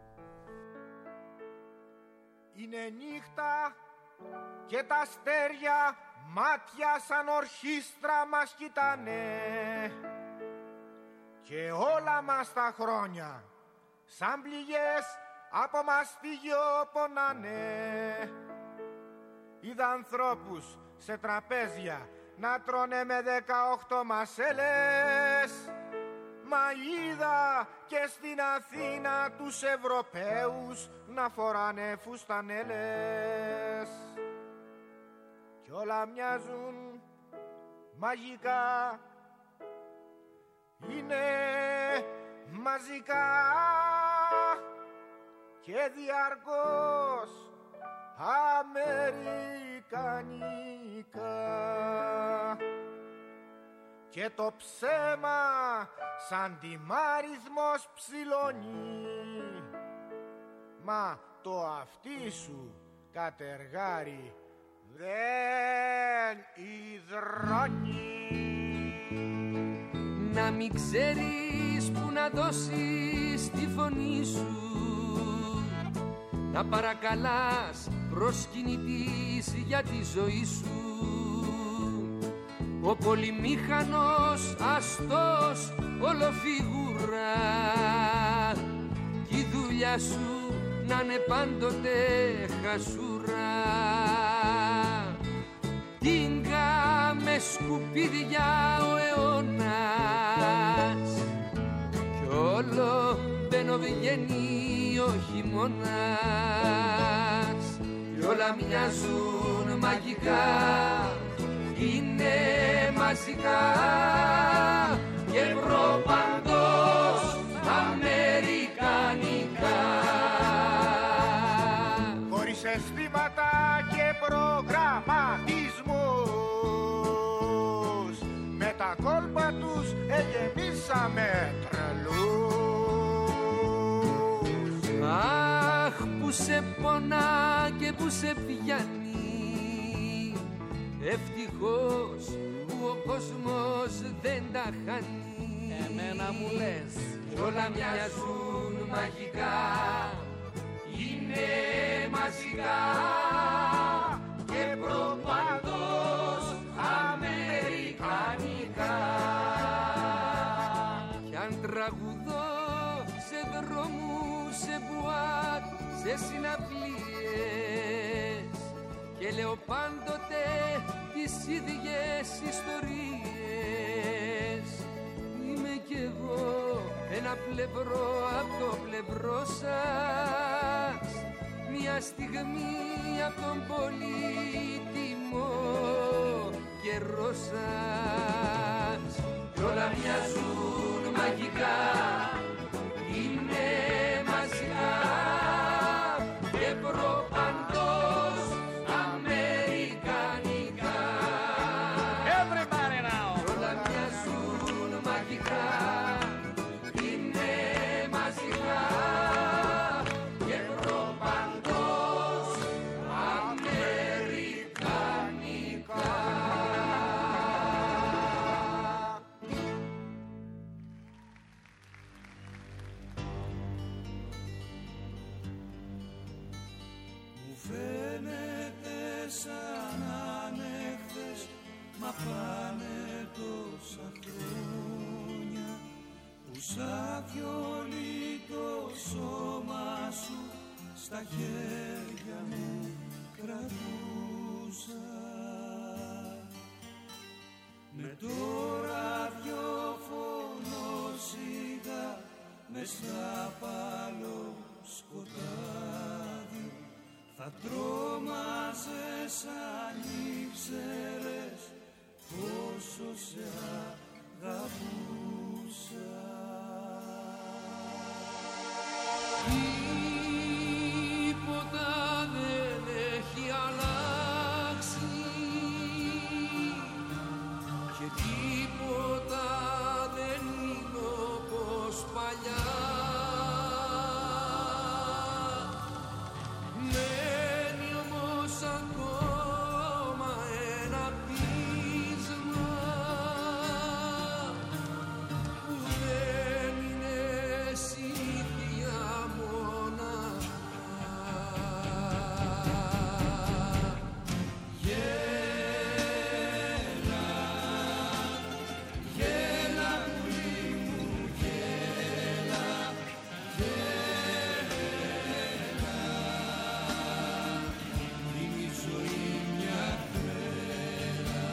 [SPEAKER 10] Είναι νύχτα και τα αστέρια μάτια σαν ορχήστρα μας κοιτάνε και όλα μας τα χρόνια σαν πληγές από μαστίγιο πονάνε. Είδα ανθρώπους σε τραπέζια να τρώνε με δεκαοκτώ μασέλες, μα είδα και στην Αθήνα τους Ευρωπαίους να φοράνε φουστανέλες. Κι όλα μοιάζουν μαγικά, είναι μαζικά και διαρκώς αμερικανικά. Και το ψέμα σαν τιμάριθμος ψηλώνει, μα το αυτί σου κατεργάρι δεν υδρώνει.
[SPEAKER 5] Να μην ξέρεις που να δώσεις τη φωνή σου, να παρακαλάς προσκυνητής για τη ζωή σου. Ο πολυμήχανος αστός ολοφιγούρα κι η δουλειά σου να είναι πάντοτε χασούρα. Τίγκα με σκουπίδια ο αιώνας κι όλο μπαίνω βγαίνει ο χειμώνας. Κι όλα μοιάζουν μαγικά, είναι μαζικά και προπαντός αμερικανικά.
[SPEAKER 10] Χωρίς αισθήματα και προγραμματισμούς, με τα κόλπα τους εγεμίσαμε τρελούς.
[SPEAKER 5] Αχ, που σε πονά και που σε πιάνει, ευτυχώς που ο κόσμος δεν τα χάνει.
[SPEAKER 11] Εμένα μου λες
[SPEAKER 5] κι όλα μοιάζουν μαγικά, είναι μαζικά και προπαντός αμερικανικά. Κι αν τραγουδώ σε δρόμους, σε μπουάτ, σε συναυλίες και λέω πάντοτε τις ίδιες ιστορίες, είμαι κι εγώ ένα πλευρό από το πλευρό σας, μια στιγμή από τον πολύτιμο καιρό σας. Κι όλα μοιάζουν μαγικά, είναι μαζικά και προπαντός αμερικανικά.
[SPEAKER 11] Everybody now.
[SPEAKER 5] Κι όλα μοιάζουν μαγικά, είναι μαζικά και προπαντός αμερικανικά.
[SPEAKER 11] φαίνεται σαν ανέχθες, μα πάνε τόσα χρόνια που σαν βιολί το σώμα σου στα χέρια μου κρατούσα. Με το ραδιόφωνο σιγά μες στα παλό σκοτάδι θα τρόμαζες αν ήξερες πόσο σε αγαπούσα.
[SPEAKER 5] Τίποτα δεν έχει αλλάξει και τίποτα δεν είναι όπως παλιά. Μένει όμως ακόμα ένα πείσμα που δεν είναι συνήθεια μοναχά. Γέλα, γέλα πουλί μου, γέλα, γέλα. Είναι η ζωή μια τρέλα.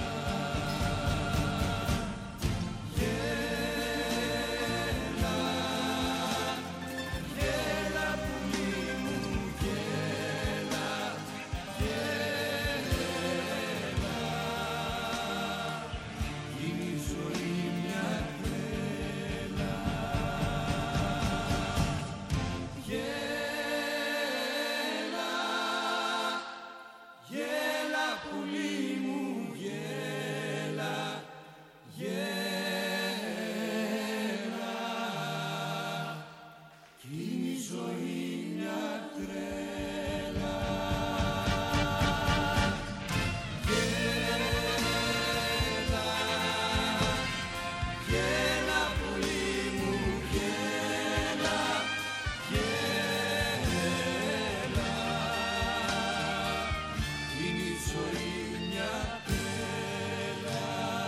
[SPEAKER 5] Γέλα, γέλα πουλί μου, γέλα, γέλα. Είναι η ζωή μια τρέλα. Γέλα, γέλα πουλί μου, γέλα, γέλα. Κι είναι η ζωή μια τρέλα. Γέλα, γέλα πουλί μου, γέλα, γέλα. Είναι η ζωή μια τρέλα.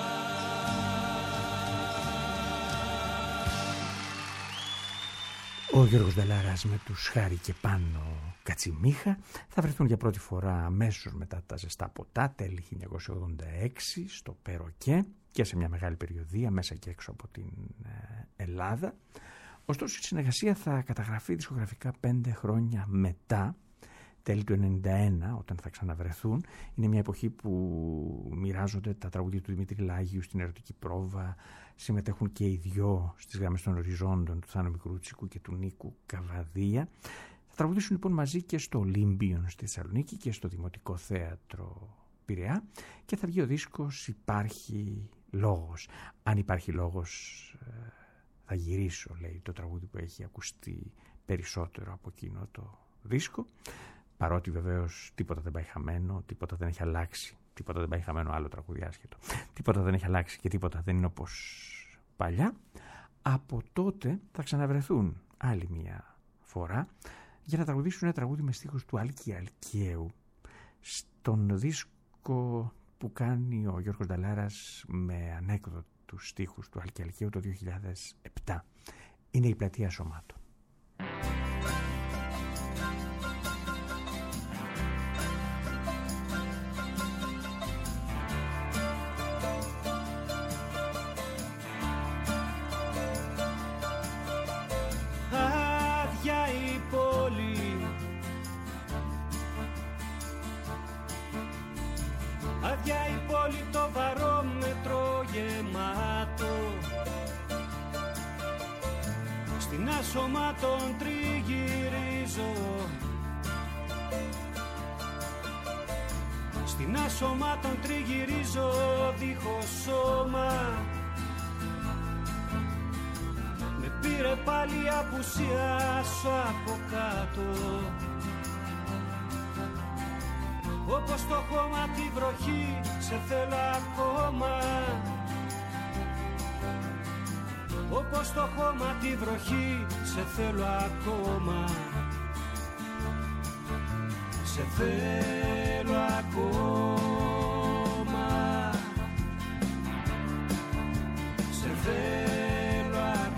[SPEAKER 2] Ο Γιώργος Νταλάρας με τους Χάρη και Πάνο Κατσιμίχα θα βρεθούν για πρώτη φορά αμέσως μετά τα ζεστά ποτά, τέλη χίλια εννιακόσια ογδόντα έξι, στο Περοκέ και σε μια μεγάλη περιοδία μέσα και έξω από την ε, Ελλάδα. Ωστόσο η συνεργασία θα καταγραφεί δισκογραφικά πέντε χρόνια μετά, τέλη του ενενήντα ένα, όταν θα ξαναβρεθούν. Είναι μια εποχή που μοιράζονται τα τραγούδια του Δημήτρη Λάγιου στην Ερωτική Πρόβα, συμμετέχουν και οι δυο στις Γραμμές των Οριζόντων του Θάνο Μικρούτσικου και του Νίκου Καβαδία. Θα τραγουδήσουν λοιπόν μαζί και στο Ολύμπιον στη Θεσσαλονίκη και στο Δημοτικό Θέατρο Πειραιά και θα βγει ο δίσκος «Υπάρχει λόγος». Αν υπάρχει λόγος θα γυρίσω, λέει το τραγούδι που έχει ακουστεί περισσότερο από εκείνο το δίσκο. Παρότι βεβαίως τίποτα δεν πάει χαμένο, τίποτα δεν έχει αλλάξει, τίποτα δεν πάει χαμένο, άλλο τραγούδι άσχετο. Τίποτα δεν έχει αλλάξει και τίποτα δεν είναι όπως παλιά. Από τότε θα ξαναβρεθούν άλλη μια φορά για να τραγουδήσουν ένα τραγούδι με στίχους του Άλκη Αλκαίου στον δίσκο που κάνει ο Γιώργος Νταλάρας με ανέκδοτους στίχους του Άλκη Αλκαίου το δύο χιλιάδες επτά. Είναι η Πλατεία Σωμάτων.
[SPEAKER 9] Άδεια η πόλη, το βαρόμετρο γεμάτο. Στην άσωμα τον τριγυρίζω. Στην άσωμα τον τριγυρίζω δίχως σώμα. Με πήρε πάλι απουσία σου από κάτω. Όπως το χώμα τη βροχή σε θέλω ακόμα. Όπως το χώμα τη βροχή σε θέλω ακόμα. Σε σε θέλω ακόμα, σε θέλω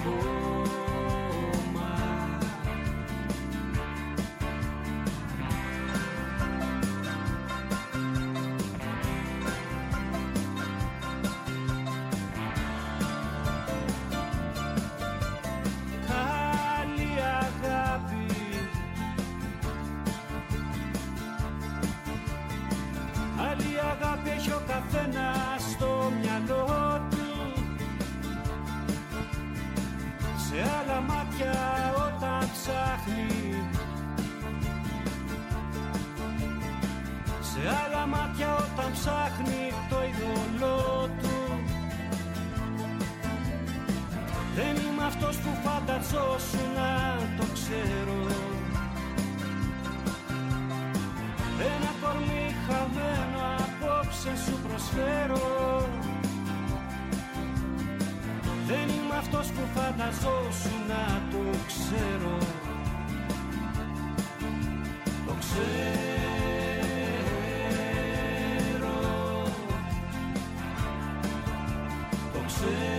[SPEAKER 9] ακόμα. Καλή αγάπη, άλλη αγάπη έχει ο καθένας στο μυαλό του, σε άλλα μάτια όταν ψάχνει, σε άλλα μάτια όταν ψάχνει το είδωλό του. Δεν είμαι αυτός που φανταζόσουν να το ξέρω, ένα κορμί χαμένο απόψε σου προσφέρω. Δεν είμαι αυτός που φανταζόσουν να το ξέρω, το ξέρω, το ξέρω.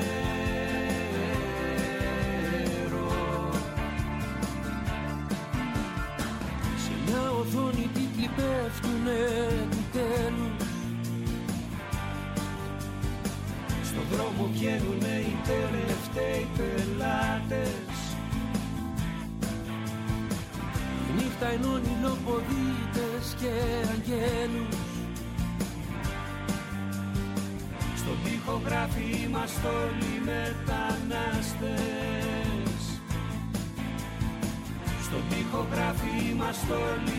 [SPEAKER 9] Σε μια οθόνη τίτλοι πέφτουνε του τέλους, στον δρόμο βγαίνουνε οι τελευταίοι πελάτες. Η νύχτα ενώνει λοποδίτες και αγγέλους, στον τοίχο γράφει είμαστε όλοι μετανάστες, στον τοίχο γράφει είμαστε όλοι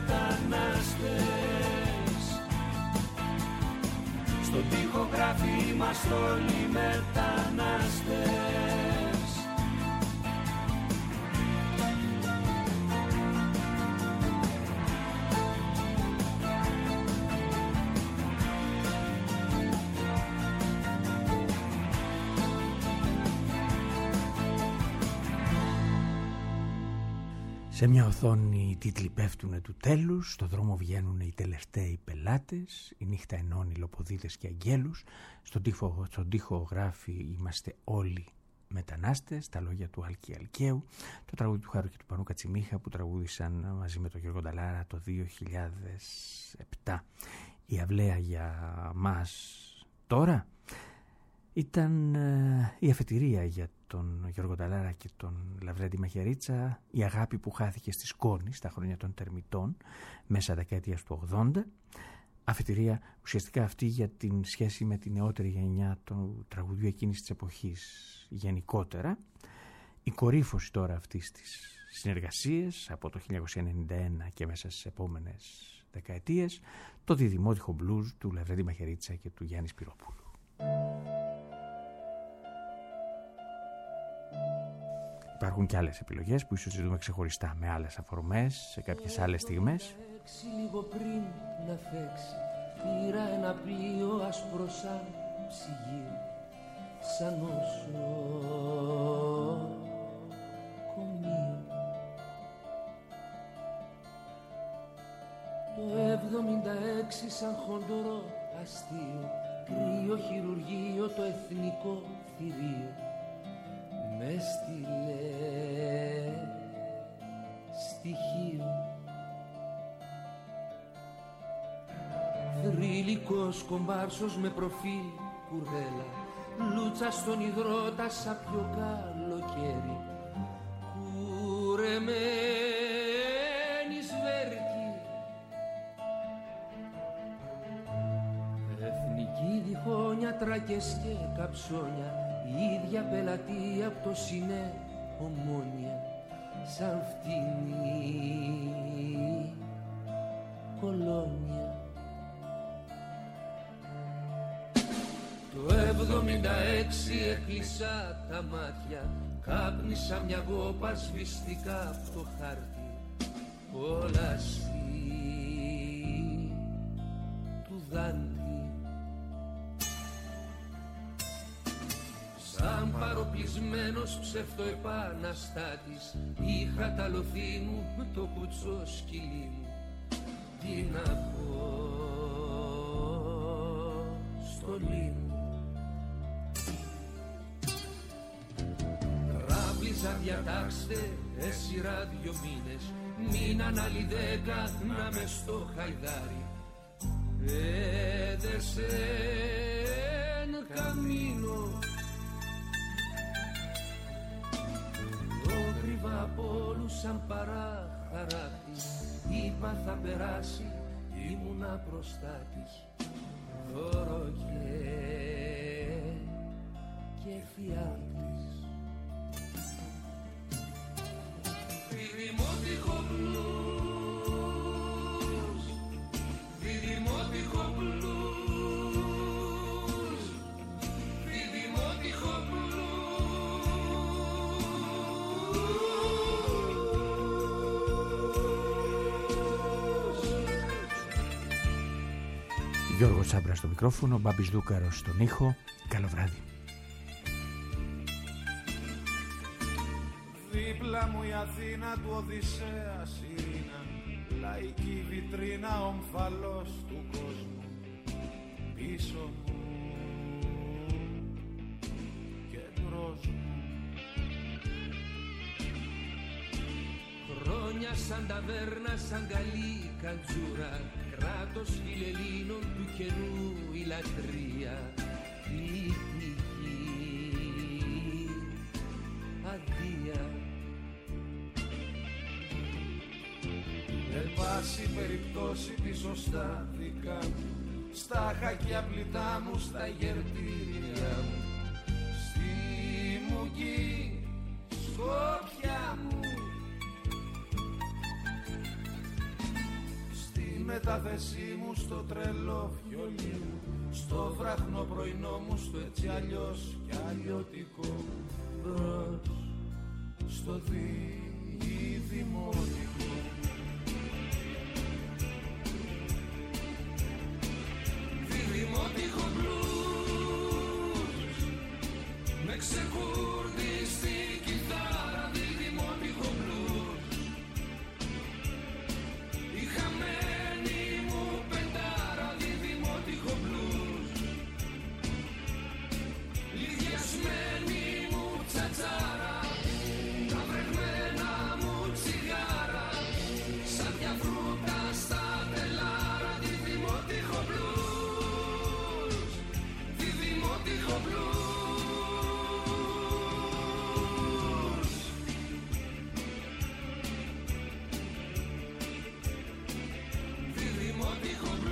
[SPEAKER 9] μετανάστες, στον τοίχο γράφει είμαστε όλοι μετανάστες.
[SPEAKER 2] Σε μια οθόνη οι τίτλοι πέφτουνε του τέλους, στο δρόμο βγαίνουν οι τελευταίοι πελάτες, η νύχτα ενώνει λοποδίτες και αγγέλους, στον τοίχο, στον τοίχο γράφει είμαστε όλοι μετανάστες, τα λόγια του Άλκη Αλκαίου, το τραγούδι του Χάρου και του Πανού Κατσιμίχα που τραγούδισαν μαζί με τον Γιώργο Νταλάρα το δύο χιλιάδες επτά. Η αυλαία για μας τώρα ήταν ε, η αφετηρία για τον Γιώργο Νταλάρα και τον Λαβρέντη Μαχαιρίτσα, η αγάπη που χάθηκε στη σκόνη στα χρόνια των Τερμιτών μέσα δεκαετίας του ογδόντα. Αφετηρία ουσιαστικά αυτή για την σχέση με την νεότερη γενιά του τραγουδιού εκείνης της εποχής γενικότερα. Η κορύφωση τώρα αυτής της συνεργασίας από το χίλια εννιακόσια ενενήντα ένα και μέσα στις επόμενες δεκαετίες, το διδημότυχο μπλουζ του Λαβρέντη Μαχαιρίτσα και του Γιάννη Σπυρόπουλου. Υπάρχουν και άλλες επιλογές που ίσως δούμε ξεχωριστά με άλλες αφορμές σε κάποιες άλλες στιγμές.
[SPEAKER 5] Λίγο πριν να φέξει πήρα ένα πλοίο άσπρο σαν ψυγείο, σαν νοσοκομείο. Το εβδομήντα έξι σαν χοντρό αστείο, κρύο χειρουργείο το εθνικό θηρίο, με στείλε στοιχείο. Θρυλικός κομπάρσος με προφίλ κουρδέλα, λούτσα στον υδρότα σαν πιο καλοκαίρι, κουρεμένη σβέρκη. Εθνική διχόνια, τράκες και καψόνια, η ίδια πελατεία απ' το Σινέ Ομόνια, σαν φτηνή κολόνια. Το εβδομήντα έξι έκλεισα τα μάτια, κάπνισα μια κόπα σβηστικά απ' το χάρτη, κόλαση του Δάντη. Σαν παροπλισμένος ψευτοεπαναστάτης, είχα ταλωθεί μου με το κουτσό σκυλί μου, διατάξτε εσύ ράδιο μήνες, μείναν άλλοι δέκα να με στο χαϊδάρι. Έδεσε εν καμίνο, το κρύβα από όλους σαν παράχαράτη. Είπα θα περάσει, ήμουνα μπροστά της. Δώρο και, και φιάλτης. Δημότυχο μπλους, δημότυχο μπλους, δημότυχο μπλους.
[SPEAKER 2] Γιώργος Τσάμπρας στο μικρόφωνο, Μπάμπης Δούκαρος στον ήχο. Καλό βράδυ.
[SPEAKER 9] Δίπλα μου η Αθήνα του Οδυσσέα Σιρήνα, λαϊκή βιτρίνα, ομφαλός του κόσμου. Πίσω μου και μπρος μου,
[SPEAKER 5] χρόνια σαν ταβέρνα, σαν καλή καντζούρα, κράτος φιλελλήνων του καινού η λατρεία. Η τύχη αδεία.
[SPEAKER 9] εν πάση περιπτώσει πίσω στα δικά μου, στα χακιά πλητά μου, στα γερτήρια μου, στη μουγκή σκόπια μου, στη μετάθεσή μου, στο τρελό φιολί μου, στο βράχνο πρωινό μου, στο έτσι αλλιώς κι αλλιώτικο μπρος, στο διδημότικο.
[SPEAKER 5] Δημότυχο μπλούς, με ξεκούρδι στη κιθάρα. Δημότυχο μπλούς, η χαμένη μου πεντάρα. Δημότυχο μπλούς, λιδιασμένη μου τσατσάρα. Τα βρεγμένα μου τσιγάρα, σαν μια φρούτα στα τελάρα. Δημότυχο μπλούς, δημότυχο μπλούς. Δημότυχο μπλούς.